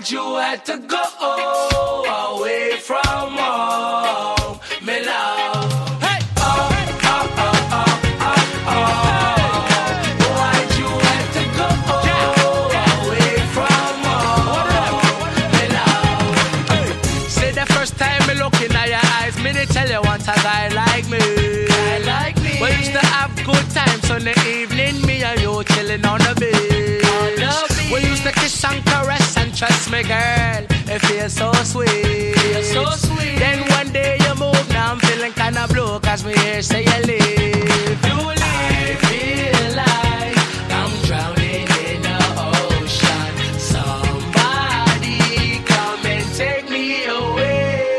Why'd you have to go away from home, me love? Hey, Why'd you have to go away from home, me love? Say the first time me looking at your eyes, me they tell you want a guy like me. We used to have good times on the evening, me and you chilling on the beach. We used to kiss and caress and trust me, girl, it feels so sweet. Then one day you move, now I'm feeling kinda blue, cause me here say you leave. I feel like I'm drowning in the ocean. Somebody come and take me away.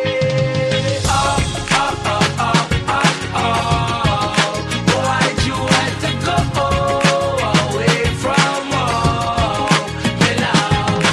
Why'd you have to go away from home, me love?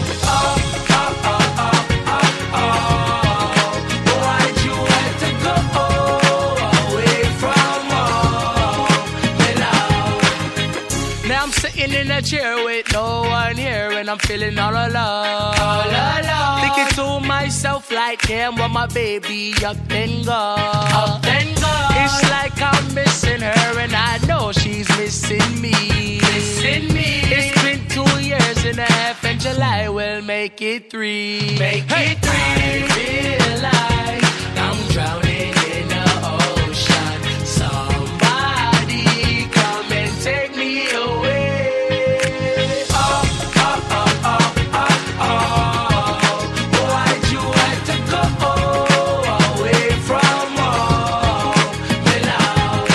Why'd you have to go away from home, me love? Now I'm sitting in a chair with no one here, and I'm feeling all alone. Thinking to myself like, damn, what my baby up then gone. It's like I'm missing her, and I know she's missing me. It's been 2 years and a half, and July will make it 3. I feel like I'm drowning in the ocean. Somebody come and take me away. Why'd you have to go away from home, me love?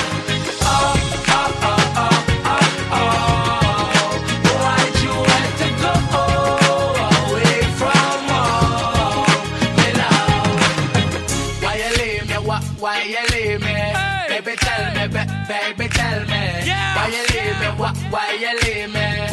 Why'd you have to go away from home, me love? Why you leave me? Why you leave me? Baby, tell me, baby, tell me. Why you leave me? Why you leave me?